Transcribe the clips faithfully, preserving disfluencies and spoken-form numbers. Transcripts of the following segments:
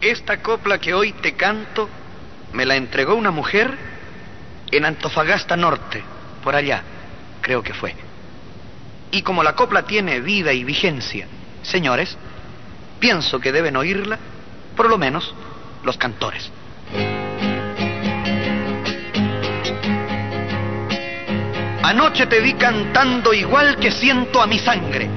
Esta copla que hoy te canto me la entregó una mujer en Antofagasta Norte, por allá, creo que fue. Y como la copla tiene vida y vigencia, señores, pienso que deben oírla, por lo menos, los cantores. Anoche te vi cantando igual que siento a mi sangre.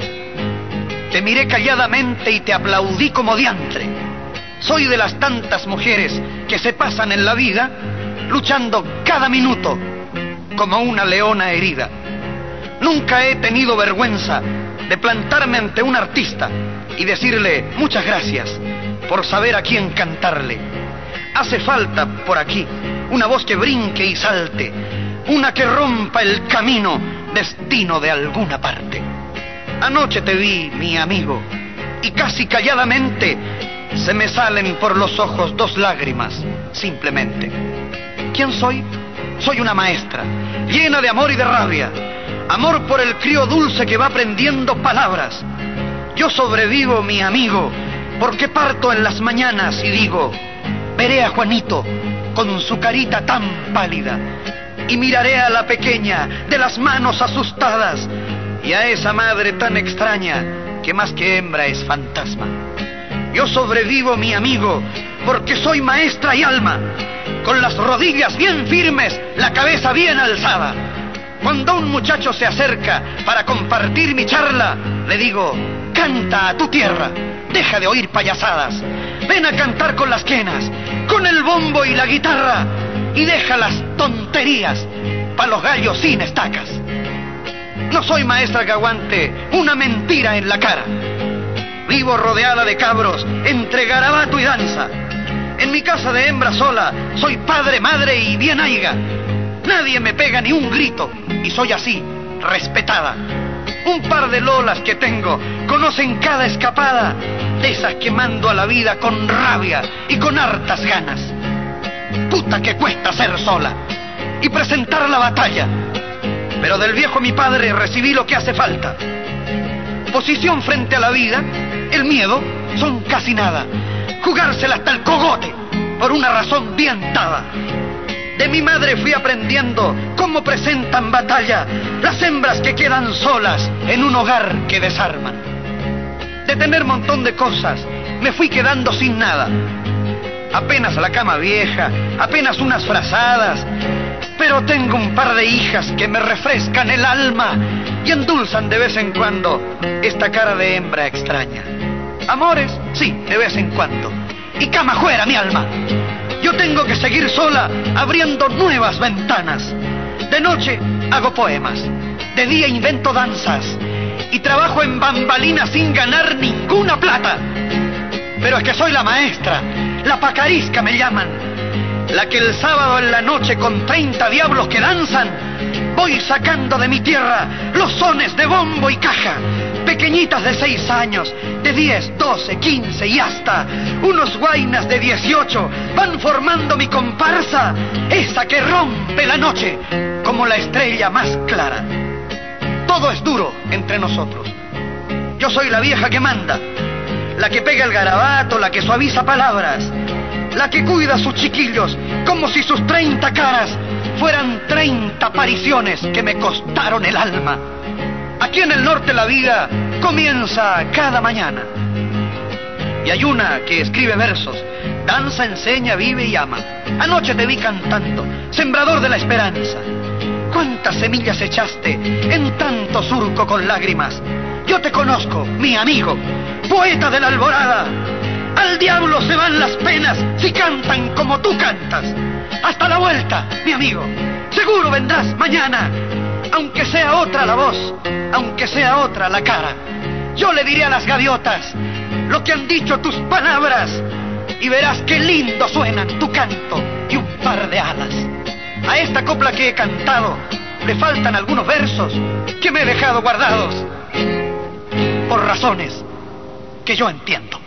Te miré calladamente y te aplaudí como diantre. Soy de las tantas mujeres que se pasan en la vida luchando cada minuto como una leona herida. Nunca he tenido vergüenza de plantarme ante un artista y decirle muchas gracias por saber a quién cantarle. Hace falta por aquí una voz que brinque y salte, una que rompa el camino, destino de alguna parte. Anoche te vi, mi amigo, y casi calladamente se me salen por los ojos dos lágrimas, simplemente. ¿Quién soy? Soy una maestra, llena de amor y de rabia. Amor por el crío dulce que va aprendiendo palabras. Yo sobrevivo, mi amigo, porque parto en las mañanas y digo, veré a Juanito con su carita tan pálida, y miraré a la pequeña de las manos asustadas, y a esa madre tan extraña que más que hembra es fantasma. Yo sobrevivo, mi amigo, porque soy maestra y alma, con las rodillas bien firmes, la cabeza bien alzada. Cuando un muchacho se acerca para compartir mi charla, le digo, canta a tu tierra, deja de oír payasadas, ven a cantar con las quenas, con el bombo y la guitarra, y deja las tonterías pa' los gallos sin estacas. No soy maestra que aguante una mentira en la cara. Vivo rodeada de cabros entre garabato y danza. En mi casa de hembra sola soy padre, madre y bien aiga. Nadie me pega ni un grito y soy así, respetada. Un par de lolas que tengo conocen cada escapada, de esas que mando a la vida con rabia y con hartas ganas. Puta que cuesta ser sola y presentar la batalla. Pero del viejo mi padre recibí lo que hace falta. Posición frente a la vida, el miedo, son casi nada. Jugársela hasta el cogote, por una razón bien dada. De mi madre fui aprendiendo cómo presentan batalla las hembras que quedan solas en un hogar que desarman. De tener montón de cosas, me fui quedando sin nada. Apenas la cama vieja, apenas unas frazadas, pero tengo un par de hijas que me refrescan el alma y endulzan de vez en cuando esta cara de hembra extraña. Amores, sí, de vez en cuando. Y cama fuera, mi alma. Yo tengo que seguir sola, abriendo nuevas ventanas. De noche hago poemas, de día invento danzas y trabajo en bambalinas sin ganar ninguna plata. Pero es que soy la maestra, la pacarisca me llaman, la que el sábado en la noche con treinta diablos que danzan voy sacando de mi tierra los sones de bombo y caja. Pequeñitas de seis años, de diez, doce, quince y hasta unos guainas de dieciocho van formando mi comparsa, esa que rompe la noche como la estrella más clara. Todo es duro entre nosotros. Yo soy la vieja que manda, la que pega el garabato, la que suaviza palabras, la que cuida a sus chiquillos como si sus treinta caras fueran treinta apariciones que me costaron el alma. Aquí en el norte la vida comienza cada mañana. Y hay una que escribe versos, danza, enseña, vive y ama. Anoche te vi cantando, sembrador de la esperanza. ¿Cuántas semillas echaste en tanto surco con lágrimas? Yo te conozco, mi amigo, poeta de la alborada. Al diablo se van las penas si cantan como tú cantas. Hasta la vuelta, mi amigo. Seguro vendrás mañana, aunque sea otra la voz, aunque sea otra la cara. Yo le diré a las gaviotas lo que han dicho tus palabras y verás qué lindo suenan tu canto y un par de alas. A esta copla que he cantado le faltan algunos versos que me he dejado guardados por razones que yo entiendo.